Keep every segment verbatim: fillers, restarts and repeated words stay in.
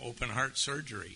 open heart surgery.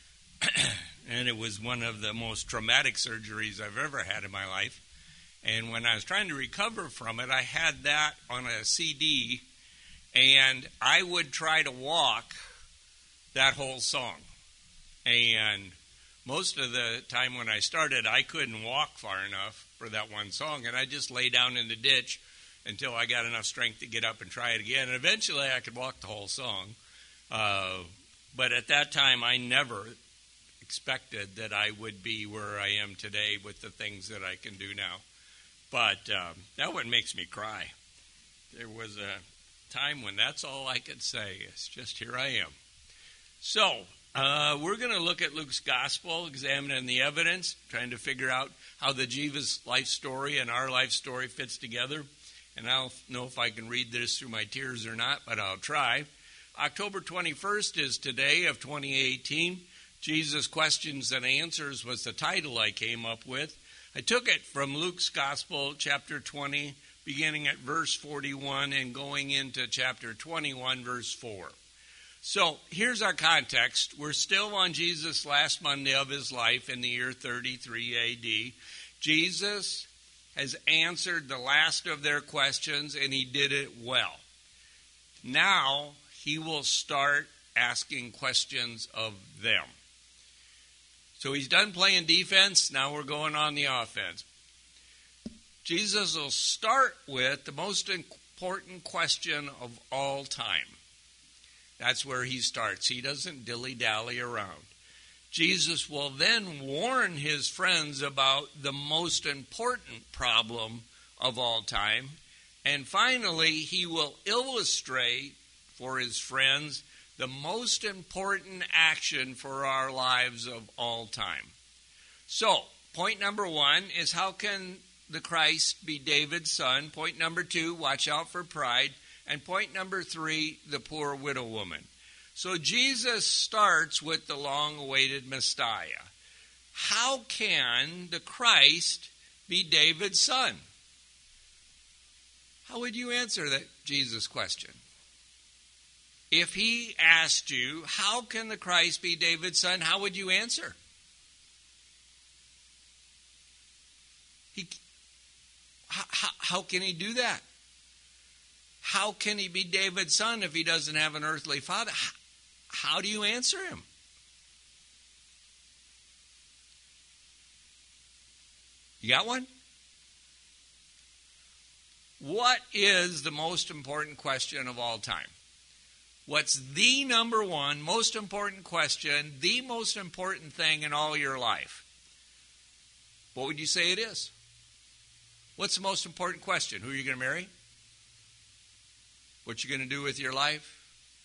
And it was one of the most traumatic surgeries I've ever had in my life. And when I was trying to recover from it, I had that on a C D, and I would try to walk that whole song. And most of the time when I started, I couldn't walk far enough for that one song, and I just lay down in the ditch until I got enough strength to get up and try it again. And eventually I could walk the whole song. Uh, but at that time, I never expected that I would be where I am today with the things that I can do now. But um, that one makes me cry. There was a time when that's all I could say. It's just, here I am. So, uh, we're going to look at Luke's gospel, examining the evidence, trying to figure out how the Jesus life story and our life story fits together. And I don't know if I can read this through my tears or not, but I'll try. October twenty-first is today of twenty eighteen. Jesus Questions and Answers was the title I came up with. I took it from Luke's Gospel, chapter twenty, beginning at verse forty-one and going into chapter twenty-one, verse four. So here's our context. We're still on Jesus' last Monday of his life in the year thirty-three A D. Jesus has answered the last of their questions, and he did it well. Now he will start asking questions of them. So he's done playing defense. Now we're going on the offense. Jesus will start with the most important question of all time. That's where he starts. He doesn't dilly-dally around. Jesus will then warn his friends about the most important problem of all time. And finally, he will illustrate for his friends the most important action for our lives of all time. So, point number one is, how can the Christ be David's son? Point number two, watch out for pride. And point number three, the poor widow woman. So Jesus starts with the long-awaited Messiah. How can the Christ be David's son? How would you answer that Jesus question? If he asked you, how can the Christ be David's son, how would you answer? He, how, how, how can he do that? How can he be David's son if he doesn't have an earthly father? How, how do you answer him? You got one? What is the most important question of all time? What's the number one most important question, the most important thing in all your life? What would you say it is? What's the most important question? Who are you going to marry? What you going to do with your life?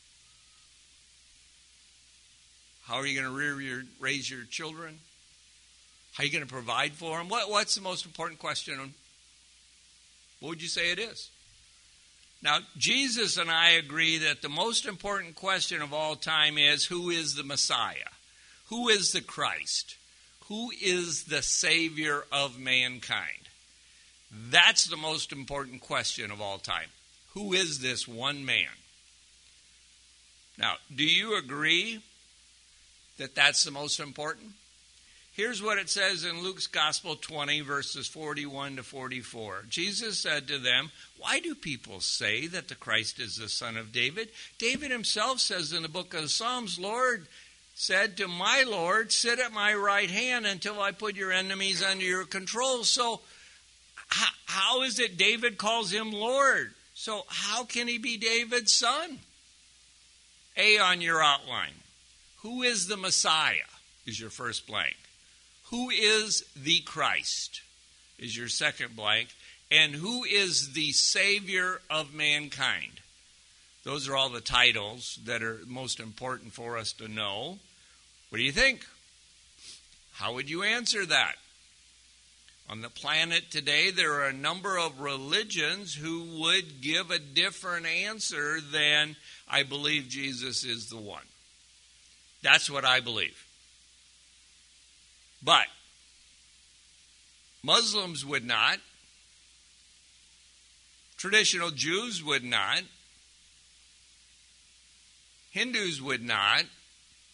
How are you going to rear your, raise your children? How are you going to provide for them? What, what's the most important question? What would you say it is? Now, Jesus and I agree that the most important question of all time is, who is the Messiah? Who is the Christ? Who is the Savior of mankind? That's the most important question of all time. Who is this one man? Now, do you agree that that's the most important? Here's what it says in Luke's Gospel twenty, verses forty-one to forty-four. Jesus said to them, why do people say that the Christ is the son of David? David himself says in the book of Psalms, Lord said to my Lord, sit at my right hand until I put your enemies under your control. So how, how is it David calls him Lord? So how can he be David's son? A on your outline. Who is the Messiah is your first blank. Who is the Christ is your second blank. And who is the Savior of mankind? Those are all the titles that are most important for us to know. What do you think? How would you answer that? On the planet today, there are a number of religions who would give a different answer than, I believe Jesus is the one. That's what I believe. But Muslims would not. Traditional Jews would not. Hindus would not.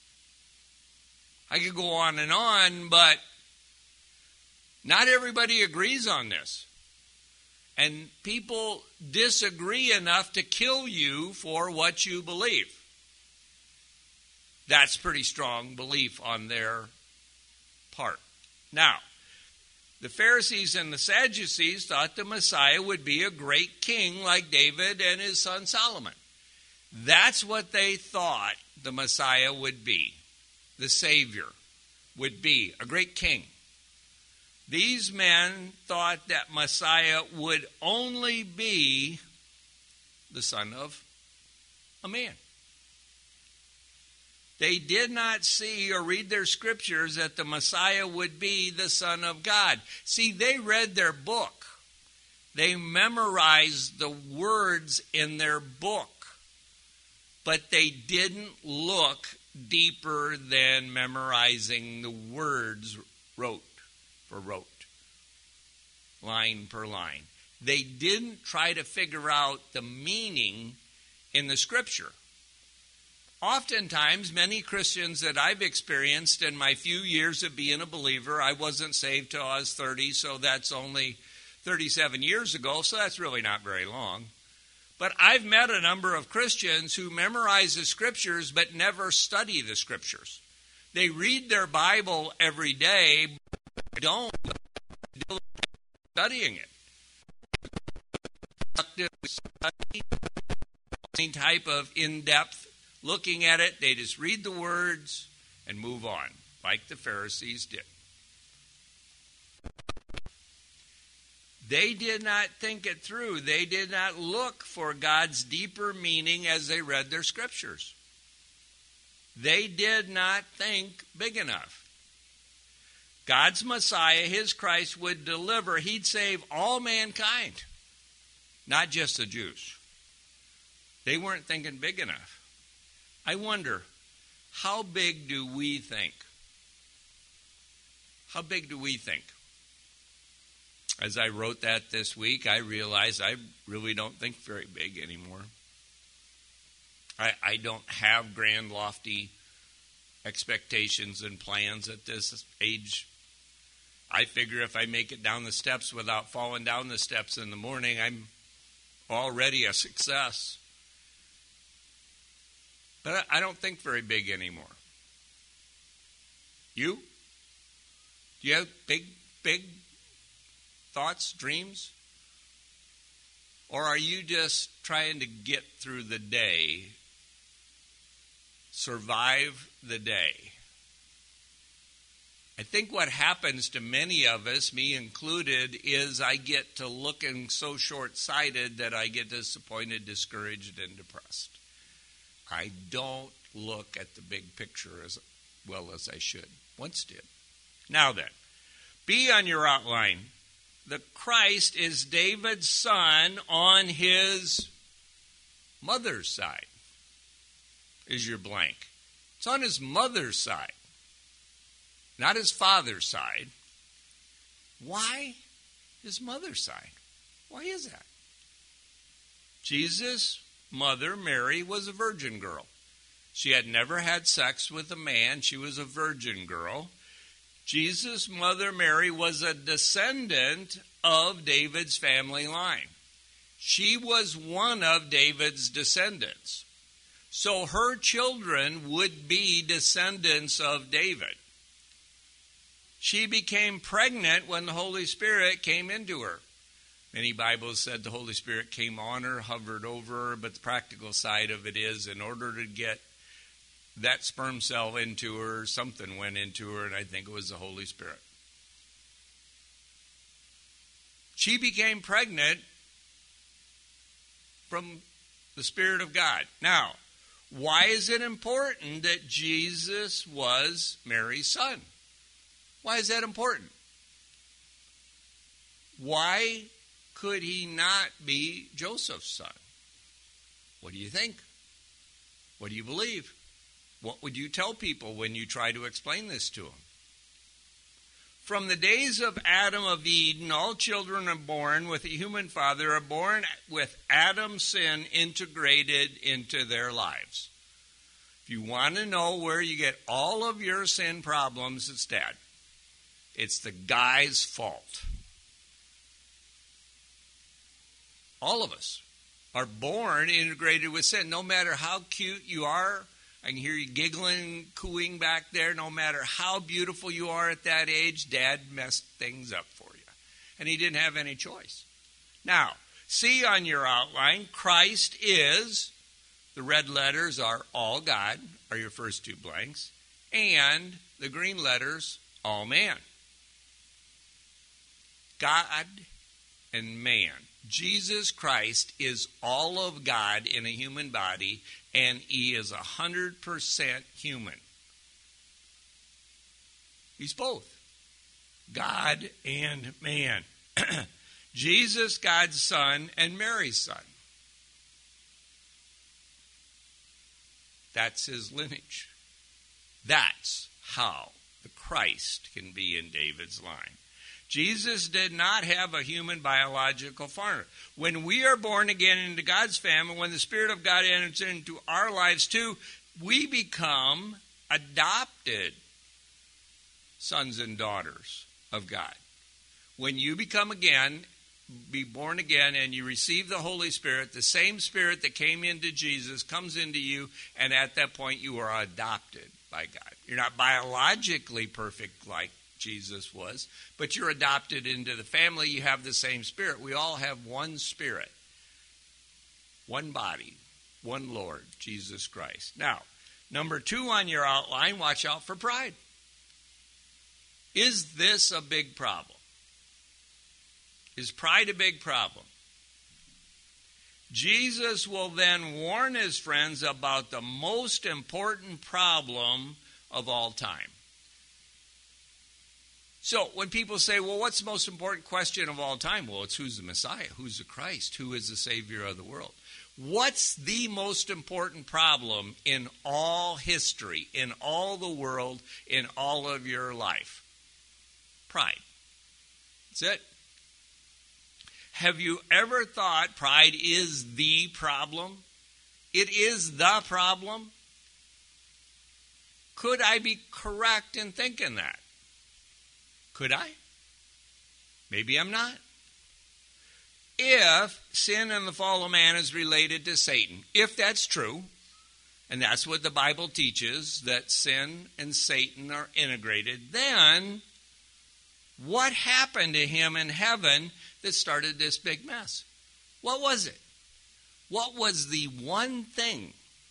I could go on and on, but not everybody agrees on this. And people disagree enough to kill you for what you believe. That's pretty strong belief on their part. Now, the Pharisees and the Sadducees thought the Messiah would be a great king like David and his son Solomon. That's what they thought the Messiah would be. The Savior would be a great king. These men thought that Messiah would only be the son of a man. They did not see or read their scriptures that the Messiah would be the Son of God. See, they read their book. They memorized the words in their book. But they didn't look deeper than memorizing the words rote for rote, line per line. They didn't try to figure out the meaning in the scripture. Oftentimes, many Christians that I've experienced in my few years of being a believer, I wasn't saved till I was thirty, so that's only thirty-seven years ago, so that's really not very long. But I've met a number of Christians who memorize the scriptures but never study the scriptures. They read their Bible every day, but don't studying it. Any type of in-depth looking at it, they just read the words and move on, like the Pharisees did. They did not think it through. They did not look for God's deeper meaning as they read their scriptures. They did not think big enough. God's Messiah, his Christ, would deliver. He'd save all mankind, not just the Jews. They weren't thinking big enough. I wonder, how big do we think? How big do we think? As I wrote that this week, I realized I really don't think very big anymore. I, I don't have grand, lofty expectations and plans at this age. I figure if I make it down the steps without falling down the steps in the morning, I'm already a success. But I don't think very big anymore. You? Do you have big, big thoughts, dreams? Or are you just trying to get through the day, survive the day? I think what happens to many of us, me included, is I get to looking so short-sighted that I get disappointed, discouraged, and depressed. I don't look at the big picture as well as I should. Once did. Now then, B on your outline. The Christ is David's son on his mother's side, is your blank. It's on his mother's side, not his father's side. Why his mother's side? Why is that? Jesus' mother, Mary, was a virgin girl. She had never had sex with a man. She was a virgin girl. Jesus' mother, Mary, was a descendant of David's family line. She was one of David's descendants. So her children would be descendants of David. She became pregnant when the Holy Spirit came into her. Many Bibles said the Holy Spirit came on her, hovered over her, but the practical side of it is in order to get that sperm cell into her, something went into her, and I think it was the Holy Spirit. She became pregnant from the Spirit of God. Now, why is it important that Jesus was Mary's son? Why is that important? Why could he not be Joseph's son? What do you think? What do you believe? What would you tell people when you try to explain this to them? From the days of Adam of Eden, all children are born with a human father, are born with Adam's sin integrated into their lives. If you want to know where you get all of your sin problems, it's Dad. It's the guy's fault. All of us are born integrated with sin. No matter how cute you are, I can hear you giggling, cooing back there. No matter how beautiful you are at that age, Dad messed things up for you. And he didn't have any choice. Now, see on your outline, Christ is, the red letters are all God, are your first two blanks, and the green letters, all man. God and man. Jesus Christ is all of God in a human body, and he is one hundred percent human. He's both. God and man. Jesus, God's Son, and Mary's Son. That's his lineage. That's how the Christ can be in David's line. Jesus did not have a human biological father. When we are born again into God's family, when the Spirit of God enters into our lives too, we become adopted sons and daughters of God. When you become again, be born again, and you receive the Holy Spirit, the same Spirit that came into Jesus comes into you, and at that point you are adopted by God. You're not biologically perfect like Jesus was, but you're adopted into the family. You have the same Spirit. We all have one Spirit, one body, one Lord, Jesus Christ. Now, number two on your outline, watch out for pride. Is this a big problem? Is pride a big problem? Jesus will then warn his friends about the most important problem of all time. So when people say, well, what's the most important question of all time? Well, it's who's the Messiah? Who's the Christ? Who is the Savior of the world? What's the most important problem in all history, in all the world, in all of your life? Pride. That's it. Have you ever thought pride is the problem? It is the problem? Could I be correct in thinking that? Could I? Maybe I'm not. If sin and the fall of man is related to Satan, if that's true, and that's what the Bible teaches, that sin and Satan are integrated, then what happened to him in heaven that started this big mess? What was it? What was the one thing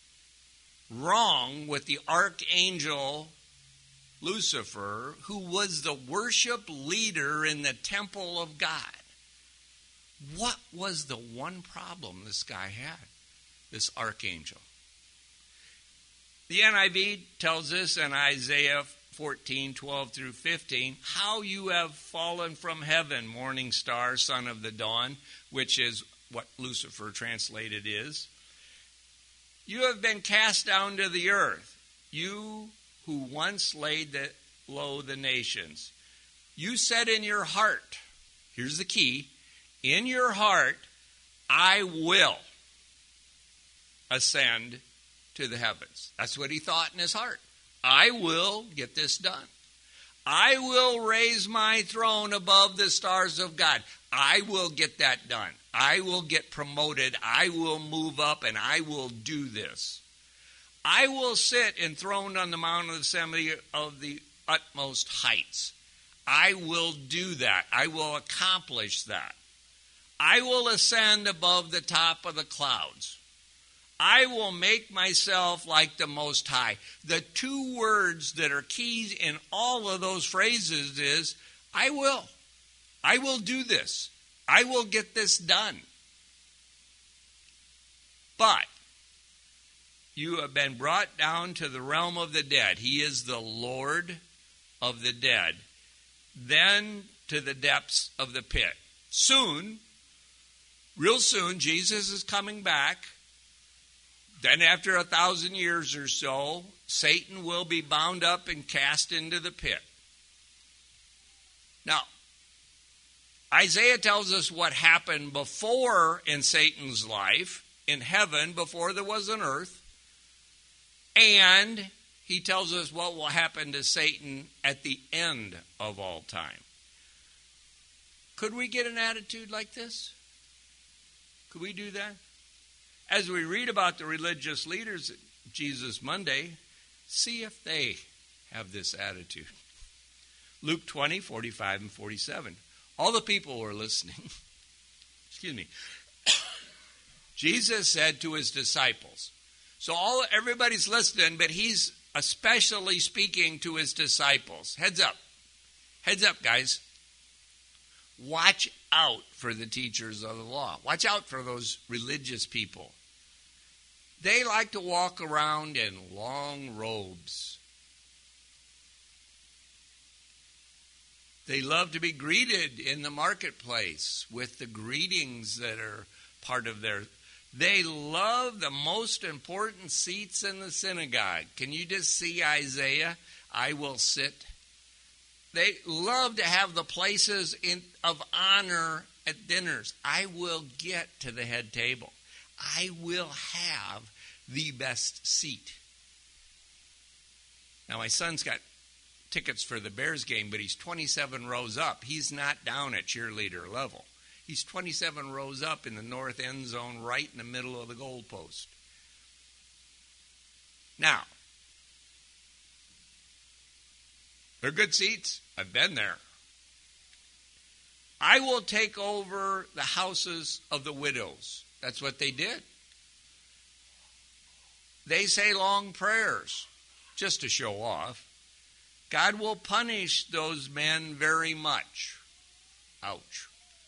wrong with the archangel Lucifer, who was the worship leader in the temple of God? What was the one problem this guy had, this archangel? The N I V tells us in Isaiah fourteen, twelve through fifteen, how you have fallen from heaven, morning star, son of the dawn, which is what Lucifer translated is. You have been cast down to the earth, you who once laid the, low the nations. You said in your heart, here's the key, in your heart, I will ascend to the heavens. That's what he thought in his heart. I will get this done. I will raise my throne above the stars of God. I will get that done. I will get promoted. I will move up, and I will do this. I will sit enthroned on the mount of the assembly of the utmost heights. I will do that. I will accomplish that. I will ascend above the top of the clouds. I will make myself like the Most High. The two words that are keys in all of those phrases is, I will. I will do this. I will get this done. But you have been brought down to the realm of the dead. He is the Lord of the dead. Then to the depths of the pit. Soon, real soon, Jesus is coming back. Then after a thousand years or so, Satan will be bound up and cast into the pit. Now, Isaiah tells us what happened before in Satan's life, in heaven, before there was an earth. And he tells us what will happen to Satan at the end of all time. Could we get an attitude like this? Could we do that? As we read about the religious leaders at Jesus Monday, see if they have this attitude. Luke twenty, forty-five and forty-seven. All the people were listening. Excuse me. Jesus said to his disciples. So all everybody's listening, but he's especially speaking to his disciples. Heads up. Heads up, guys. Watch out for the teachers of the law. Watch out for those religious people. They like to walk around in long robes. They love to be greeted in the marketplace with the greetings that are part of their... They love the most important seats in the synagogue. Can you just see Isaiah? I will sit. They love to have the places in, of honor at dinners. I will get to the head table. I will have the best seat. Now, my son's got tickets for the Bears game, but he's twenty-seven rows up. He's not down at cheerleader level. He's twenty-seven rows up in the north end zone, right in the middle of the goalpost. Now, they're good seats. I've been there. I will take over the houses of the widows. That's what they did. They say long prayers just to show off. God will punish those men very much. Ouch.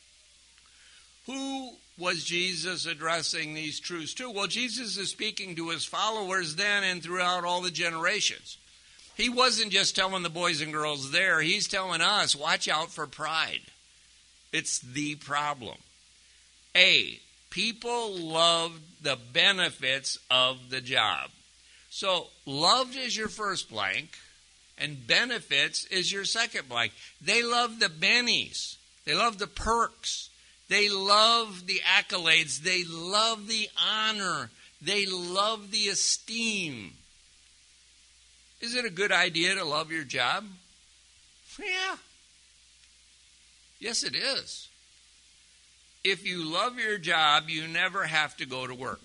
Who was Jesus addressing these truths to? Well, Jesus is speaking to his followers then and throughout all the generations. He wasn't just telling the boys and girls there. He's telling us, watch out for pride. It's the problem. A, people loved the benefits of the job. So, loved is your first blank, and benefits is your second blank. They love the bennies. They love the perks. They love the accolades. They love the honor. They love the esteem. Is it a good idea to love your job? Yeah. Yes, it is. If you love your job, you never have to go to work.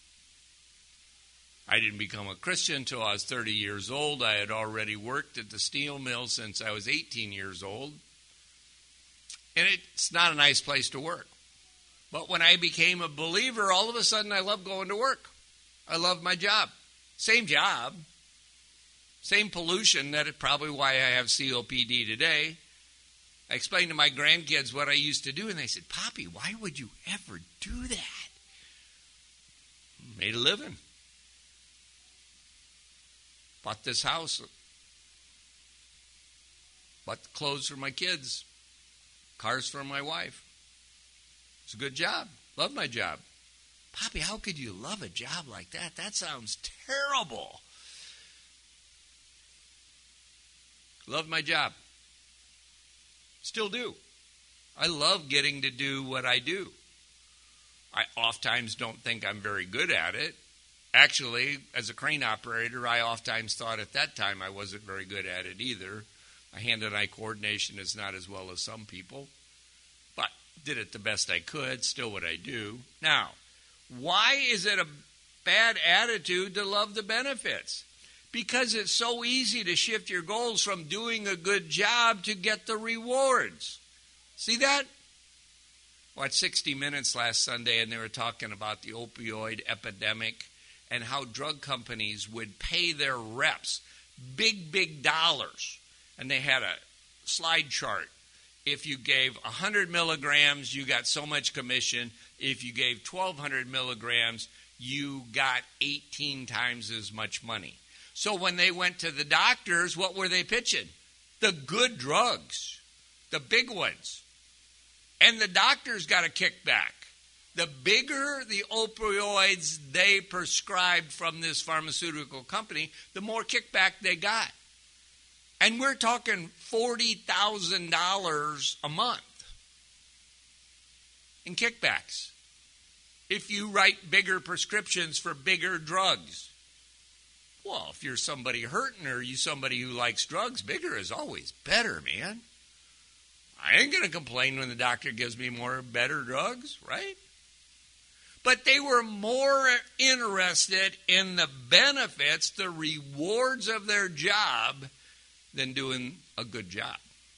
I didn't become a Christian until I was thirty years old. I had already worked at the steel mill since I was eighteen years old. And it's not a nice place to work. But when I became a believer, all of a sudden I love going to work. I love my job. Same job. Same pollution. That is probably why I have C O P D today. I explained to my grandkids what I used to do, and they said, Poppy, why would you ever do that? Made a living. Bought this house. Bought the clothes for my kids. Cars for my wife. It's a good job. Love my job. Poppy, how could you love a job like that? That sounds terrible. Love my job. Still do. I love getting to do what I do. I oftentimes don't think I'm very good at it. Actually, as a crane operator, I oftentimes thought at that time I wasn't very good at it either. My hand and eye coordination is not as well as some people. But did it the best I could, still what I do. Now, why is it a bad attitude to love the benefits? Because it's so easy to shift your goals from doing a good job to get the rewards. See that? Watched sixty minutes last Sunday, and they were talking about the opioid epidemic and how drug companies would pay their reps big, big dollars. And they had a slide chart. If you gave one hundred milligrams, you got so much commission. If you gave twelve hundred milligrams, you got eighteen times as much money. So when they went to the doctors, what were they pitching? The good drugs, the big ones. And the doctors got a kickback. The bigger the opioids they prescribed from this pharmaceutical company, the more kickback they got. And we're talking forty thousand dollars a month in kickbacks if you write bigger prescriptions for bigger drugs. Well, if you're somebody hurting or you somebody who likes drugs, bigger is always better, man. I ain't going to complain when the doctor gives me more better drugs, right? But they were more interested in the benefits, the rewards of their job, than doing a good job.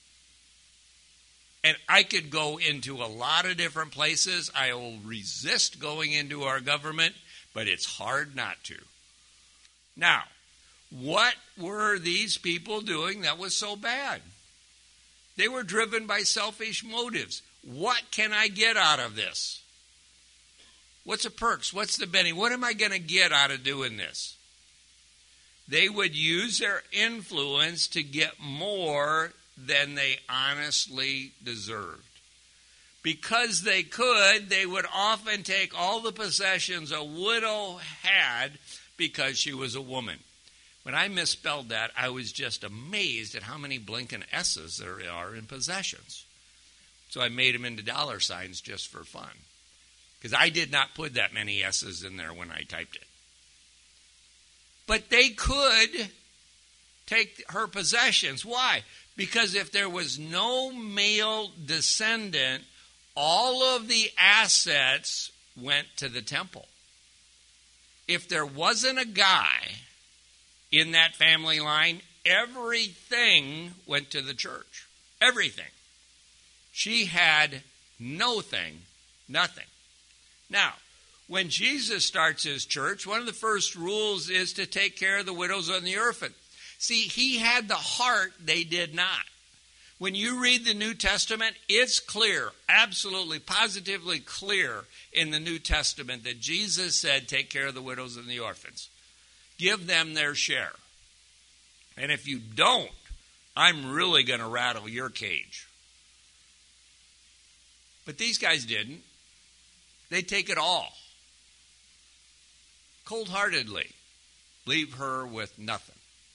And I could go into a lot of different places. I will resist going into our government, but it's hard not to. Now, what were these people doing that was so bad? They were driven by selfish motives. What can I get out of this? What's the perks? What's the benefit? What am I going to get out of doing this? They would use their influence to get more than they honestly deserved. Because they could, they would often take all the possessions a widow had because she was a woman. When I misspelled that, I was just amazed at how many blinking S's there are in possessions. So I made them into dollar signs just for fun. Because I did not put that many S's in there when I typed it. But they could take her possessions. Why? Because if there was no male descendant, all of the assets went to the temple. If there wasn't a guy in that family line, everything went to the church. Everything. She had no thing, nothing. Now, when Jesus starts his church, one of the first rules is to take care of the widows and the orphan. See, he had the heart, they did not. When you read the New Testament, it's clear, absolutely, positively clear in the New Testament that Jesus said, take care of the widows and the orphans. Give them their share. And if you don't, I'm really going to rattle your cage. But these guys didn't. They take it all. Cold-heartedly. Leave her with nothing.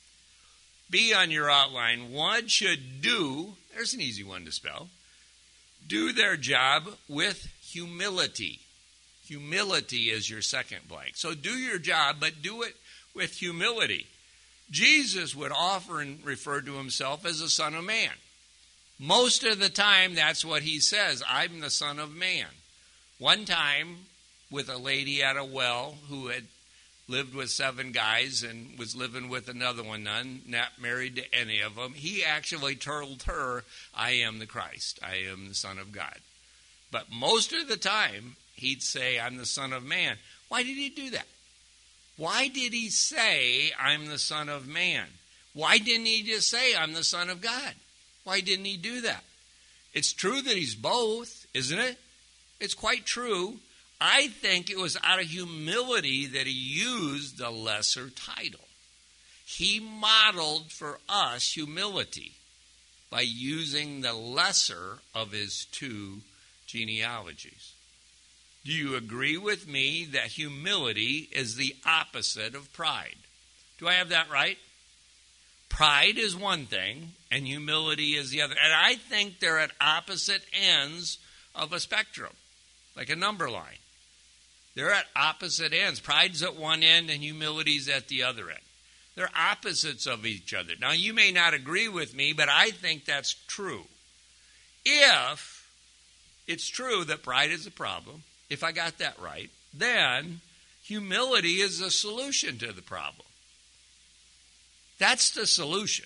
B on your outline, one should do, there's an easy one to spell, do their job with humility. Humility is your second blank. So do your job, but do it with humility. Jesus would often refer to himself as the Son of Man. Most of the time, that's what he says, I'm the Son of Man. One time, with a lady at a well who had lived with seven guys and was living with another one, none, not married to any of them, he actually told her, I am the Christ. I am the Son of God. But most of the time, he'd say, I'm the Son of Man. Why did he do that? Why did he say, I'm the Son of Man? Why didn't he just say, I'm the Son of God? Why didn't he do that? It's true that he's both, isn't it? It's quite true. I think it was out of humility that he used the lesser title. He modeled for us humility by using the lesser of his two genealogies. Do you agree with me that humility is the opposite of pride? Do I have that right? Pride is one thing, and humility is the other. And I think they're at opposite ends of a spectrum, like a number line. They're at opposite ends. Pride's at one end and humility's at the other end. They're opposites of each other. Now, you may not agree with me, but I think that's true. If it's true that pride is a problem, if I got that right, then humility is a solution to the problem. That's the solution.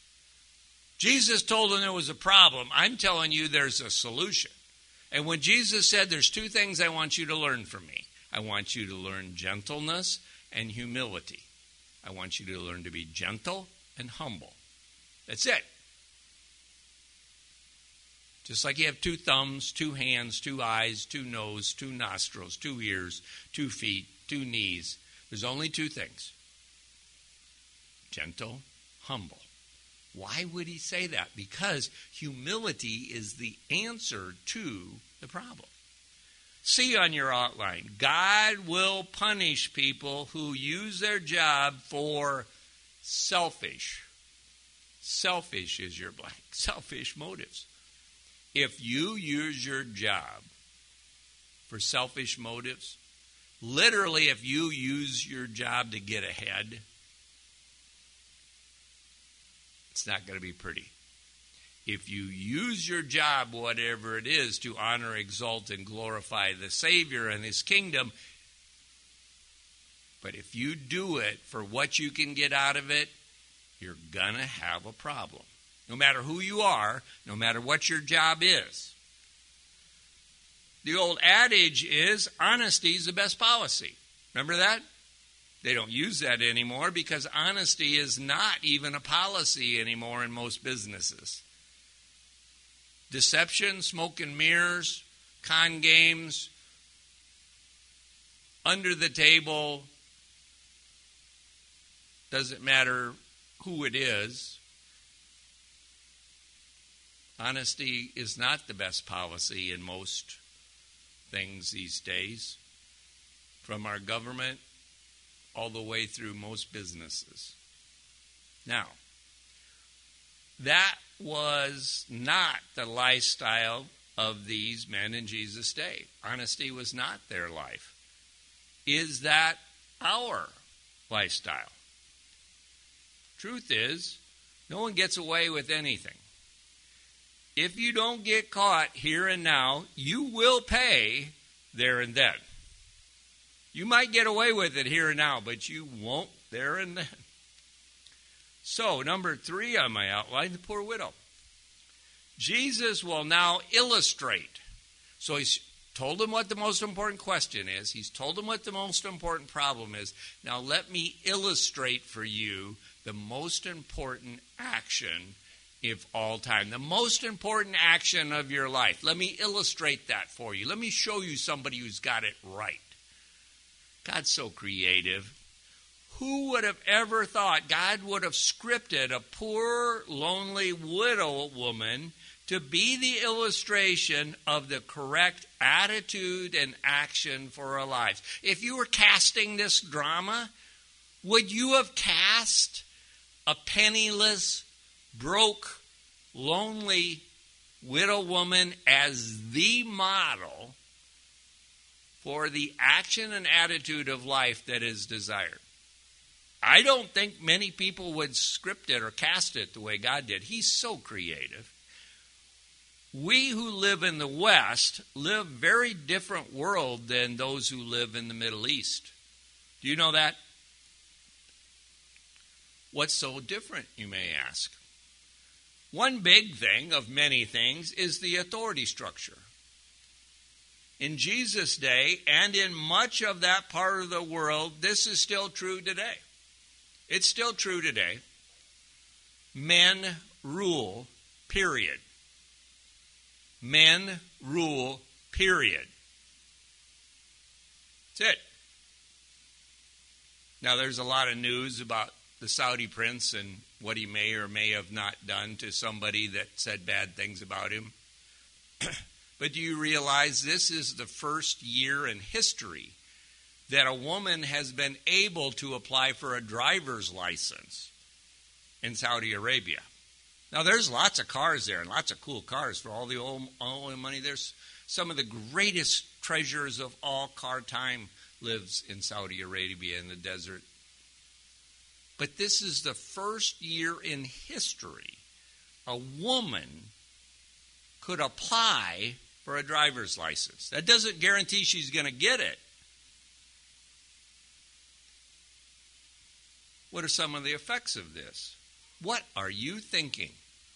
Jesus told them there was a problem. I'm telling you there's a solution. And when Jesus said, there's two things I want you to learn from me. I want you to learn gentleness and humility. I want you to learn to be gentle and humble. That's it. Just like you have two thumbs, two hands, two eyes, two noses, two nostrils, two ears, two feet, two knees. There's only two things. Gentle, humble. Why would he say that? Because humility is the answer to the problem. See on your outline, God will punish people who use their job for selfish. Selfish is your blank. Selfish motives. If you use your job for selfish motives, literally if you use your job to get ahead, it's not going to be pretty. If you use your job, whatever it is, to honor, exalt, and glorify the Savior and His kingdom, but if you do it for what you can get out of it, you're going to have a problem. No matter who you are, no matter what your job is. The old adage is, honesty is the best policy. Remember that? They don't use that anymore because honesty is not even a policy anymore in most businesses. Deception, smoke and mirrors, con games, under the table, doesn't matter who it is. Honesty is not the best policy in most things these days, from our government all the way through most businesses. Now, that was not the lifestyle of these men in Jesus' day. Honesty was not their life. Is that our lifestyle? Truth is, no one gets away with anything. If you don't get caught here and now, you will pay there and then. You might get away with it here and now, but you won't there and then. So, number three on my outline, the poor widow. Jesus will now illustrate. So he's told them what the most important question is. He's told them what the most important problem is. Now let me illustrate for you the most important action of all time. The most important action of your life. Let me illustrate that for you. Let me show you somebody who's got it right. God's so creative. Who would have ever thought God would have scripted a poor, lonely widow woman to be the illustration of the correct attitude and action for our lives? If you were casting this drama, would you have cast a penniless, broke, lonely widow woman as the model for the action and attitude of life that is desired? I don't think many people would script it or cast it the way God did. He's so creative. We who live in the West live a very different world than those who live in the Middle East. Do you know that? What's so different, you may ask? One big thing of many things is the authority structure. In Jesus' day and in much of that part of the world, this is still true today. It's still true today. Men rule, period. Men rule, period. That's it. Now, there's a lot of news about the Saudi prince and what he may or may have not done to somebody that said bad things about him. But do you realize this is the first year in history that a woman has been able to apply for a driver's license in Saudi Arabia? Now, there's lots of cars there and lots of cool cars for all the oil, oil money. There's some of the greatest treasures of all car time lives in Saudi Arabia in the desert. But this is the first year in history a woman could apply for a driver's license. That doesn't guarantee she's going to get it. What are some of the effects of this? What are you thinking?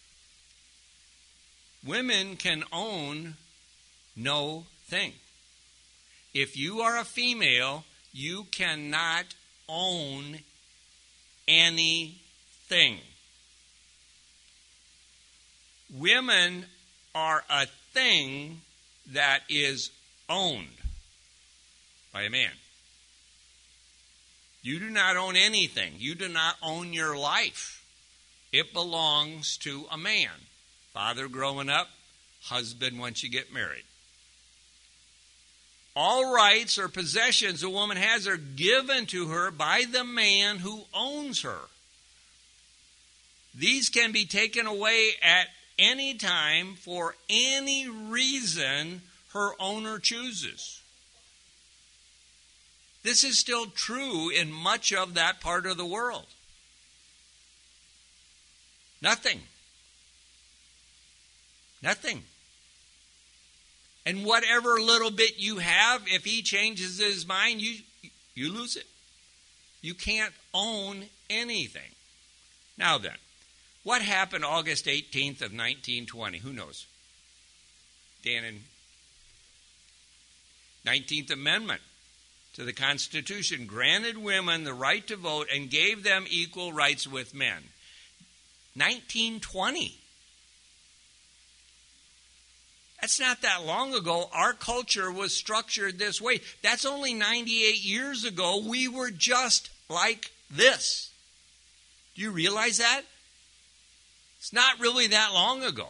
Women can own no thing. If you are a female, you cannot own anything. Women are a thing that is owned by a man. You do not own anything. You do not own your life. It belongs to a man. Father growing up, husband once you get married. All rights or possessions a woman has are given to her by the man who owns her. These can be taken away at any time for any reason her owner chooses. This is still true in much of that part of the world. Nothing. Nothing. And whatever little bit you have, if he changes his mind, you you lose it. You can't own anything. Now then, what happened August eighteenth of nineteen twenty? Who knows? Dan and nineteenth Amendment to the Constitution granted women the right to vote and gave them equal rights with men. nineteen twenty. That's not that long ago. Our culture was structured this way. That's only ninety-eight years ago. We were just like this. Do you realize that? It's not really that long ago.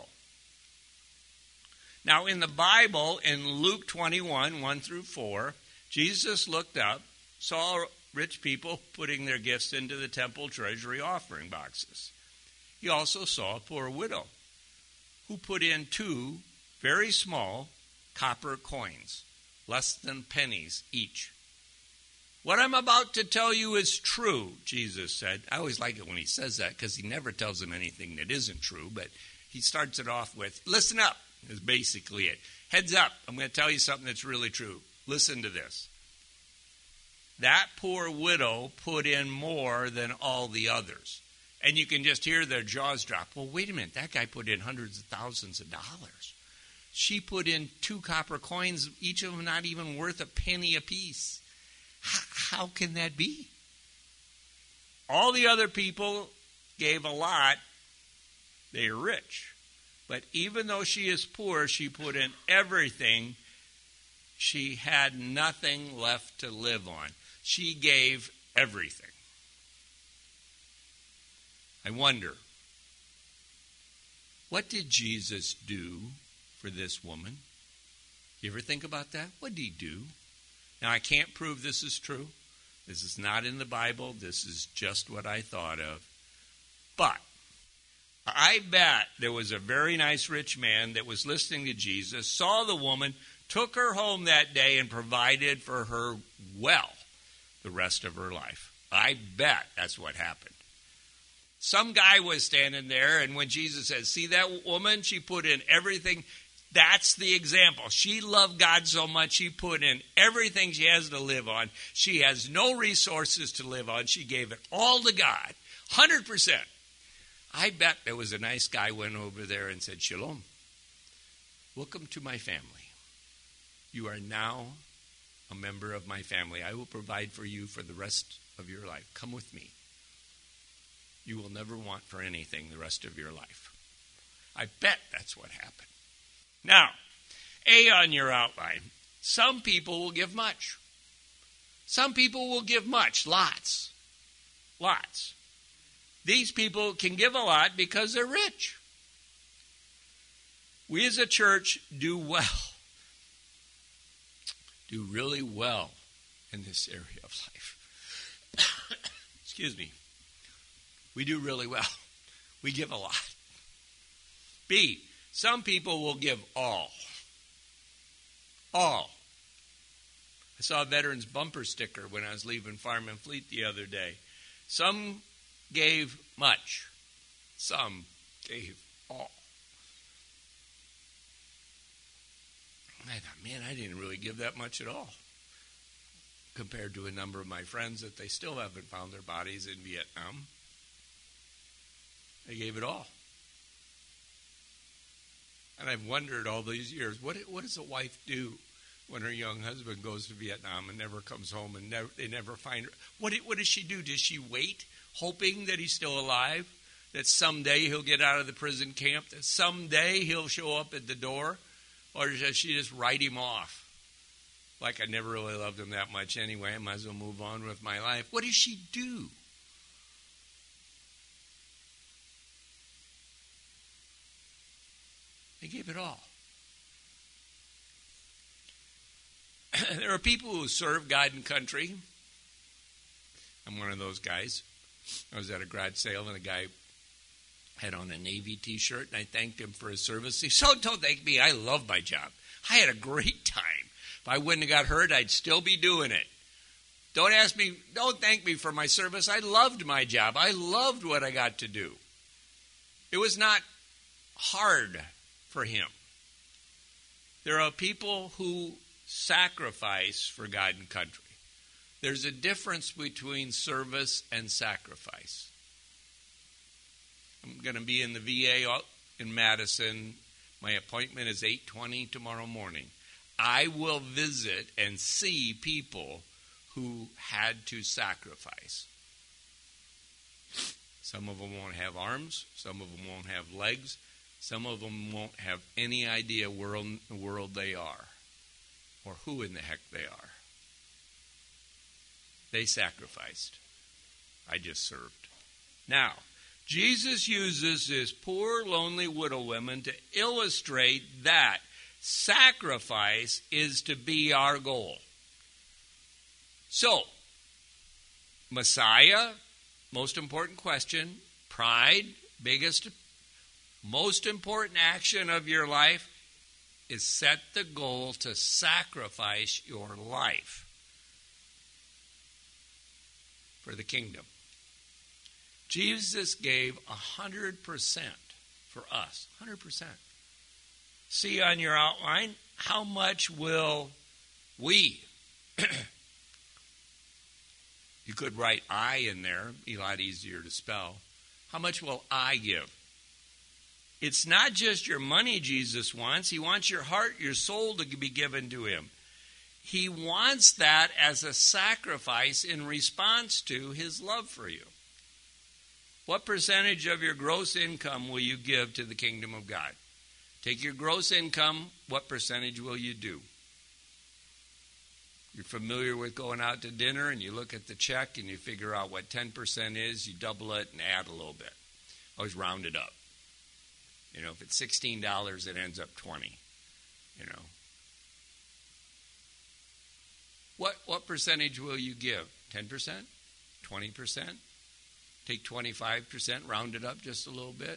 Now, in the Bible, in Luke twenty-one, one through four, Jesus looked up, saw rich people putting their gifts into the temple treasury offering boxes. He also saw a poor widow who put in two very small copper coins, less than pennies each. What I'm about to tell you is true, Jesus said. I always like it when he says that because he never tells them anything that isn't true, but he starts it off with, listen up, is basically it. Heads up, I'm going to tell you something that's really true. Listen to this. That poor widow put in more than all the others. And you can just hear their jaws drop. Well, wait a minute, that guy put in hundreds of thousands of dollars. She put in two copper coins, each of them not even worth a penny apiece. How, how can that be? All the other people gave a lot. They are rich. But even though she is poor, she put in everything. She had nothing left to live on. She gave everything. I wonder, what did Jesus do for this woman? You ever think about that? What did he do? Now, I can't prove this is true. This is not in the Bible. This is just what I thought of. But I bet there was a very nice rich man that was listening to Jesus, saw the woman, took her home that day, and provided for her well the rest of her life. I bet that's what happened. Some guy was standing there, and when Jesus says, see that woman? She put in everything. That's the example. She loved God so much, she put in everything she has to live on. She has no resources to live on. She gave it all to God, one hundred percent. I bet there was a nice guy went over there and said, Shalom, welcome to my family. You are now a member of my family. I will provide for you for the rest of your life. Come with me. You will never want for anything the rest of your life. I bet that's what happened. Now, A on your outline. Some people will give much. Some people will give much, lots. Lots. These people can give a lot because they're rich. We as a church do well. Do really well in this area of life. Excuse me. We do really well. We give a lot. B, some people will give all. All. I saw a veteran's bumper sticker when I was leaving Farm and Fleet the other day. Some gave much. Some gave all. I thought, man, I didn't really give that much at all compared to a number of my friends that they still haven't found their bodies in Vietnam. They gave it all. And I've wondered all these years, what what does a wife do when her young husband goes to Vietnam and never comes home and never, they never find her? What, what does she do? Does she wait, hoping that he's still alive, that someday he'll get out of the prison camp, that someday he'll show up at the door? Or does she just write him off? Like, I never really loved him that much anyway, I might as well move on with my life. What does she do? They gave it all. There are people who serve God and country. I'm one of those guys. I was at a garage sale and a guy had on a Navy t-shirt and I thanked him for his service. He said, so don't thank me. I love my job. I had a great time. If I wouldn't have got hurt, I'd still be doing it. Don't ask me, don't thank me for my service. I loved my job. I loved what I got to do. It was not hard for him. There are people who sacrifice for God and country. There's a difference between service and sacrifice. I'm going to be in the V A in Madison. My appointment is eight twenty tomorrow morning. I will visit and see people who had to sacrifice. Some of them won't have arms. Some of them won't have legs. Some of them won't have any idea where in the world they are or who in the heck they are. They sacrificed. I just served. Now, Jesus uses this poor, lonely widow woman to illustrate that sacrifice is to be our goal. So, Messiah, most important question, pride, biggest, most important action of your life is set the goal to sacrifice your life for the kingdom. Jesus gave one hundred percent for us, one hundred percent. See on your outline, how much will we? You could write I in there, be a lot easier to spell. How much will I give? It's not just your money Jesus wants. He wants your heart, your soul to be given to him. He wants that as a sacrifice in response to his love for you. What percentage of your gross income will you give to the kingdom of God? Take your gross income, what percentage will you do? You're familiar with going out to dinner and you look at the check and you figure out what ten percent is, you double it and add a little bit. Always round it up. You know, if it's sixteen dollars, it ends up twenty. You know. What what percentage will you give? ten percent? twenty percent? Take twenty-five percent, round it up just a little bit.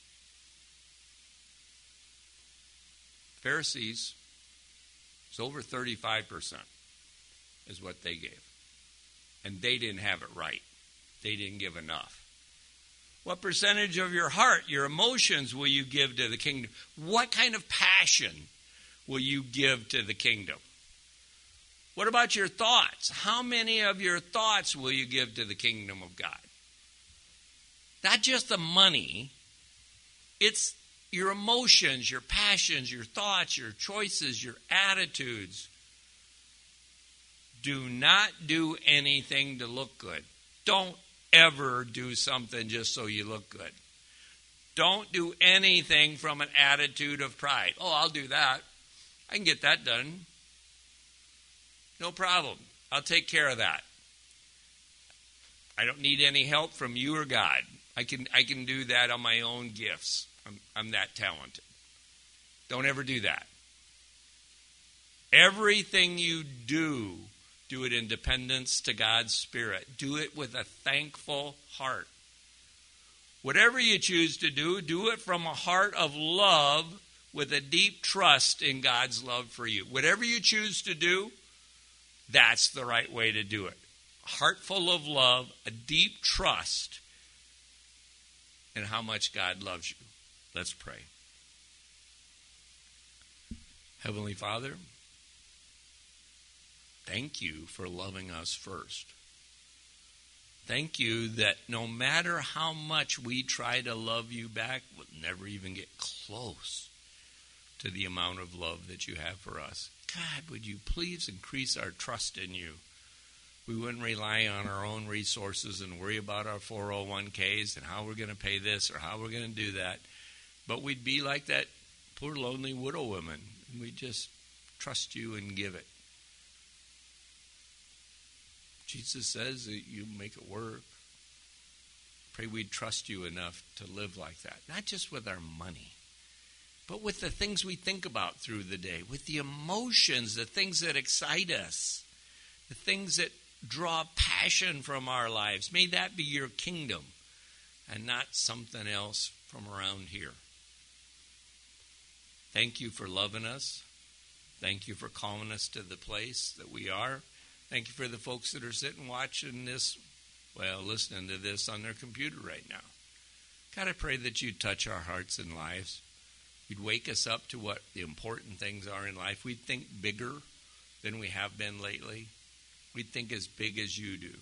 Pharisees, it's over thirty-five percent is what they gave. And they didn't have it right. They didn't give enough. What percentage of your heart, your emotions will you give to the kingdom? What kind of passion will you give to the kingdom? What about your thoughts? How many of your thoughts will you give to the kingdom of God? Not just the money, it's your emotions, your passions, your thoughts, your choices, your attitudes. Do not do anything to look good. Don't ever do something just so you look good. Don't do anything from an attitude of pride. Oh, I'll do that. I can get that done. No problem. I'll take care of that. I don't need any help from you or God. I can I can do that on my own gifts. I'm, I'm that talented. Don't ever do that. Everything you do, do it in dependence to God's Spirit. Do it with a thankful heart. Whatever you choose to do, do it from a heart of love with a deep trust in God's love for you. Whatever you choose to do, that's the right way to do it. A heart full of love, a deep trust in how much God loves you. Let's pray. Heavenly Father, thank you for loving us first. Thank you that no matter how much we try to love you back, we'll never even get close to the amount of love that you have for us. God, would you please increase our trust in you? We wouldn't rely on our own resources and worry about our four oh one k's and how we're going to pay this or how we're going to do that. But we'd be like that poor lonely widow woman. We'd just trust you and give it. Jesus says that you make it work. Pray we'd trust you enough to live like that. Not just with our money, but with the things we think about through the day, with the emotions, the things that excite us, the things that draw passion from our lives. May that be your kingdom and not something else from around here. Thank you for loving us. Thank you for calling us to the place that we are. Thank you for the folks that are sitting watching this, well, listening to this on their computer right now. God, I pray that you'd touch our hearts and lives. You'd wake us up to what the important things are in life. We'd think bigger than we have been lately. We'd think as big as you do.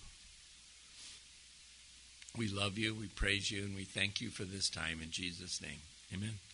We love you, we praise you, and we thank you for this time in Jesus' name. Amen.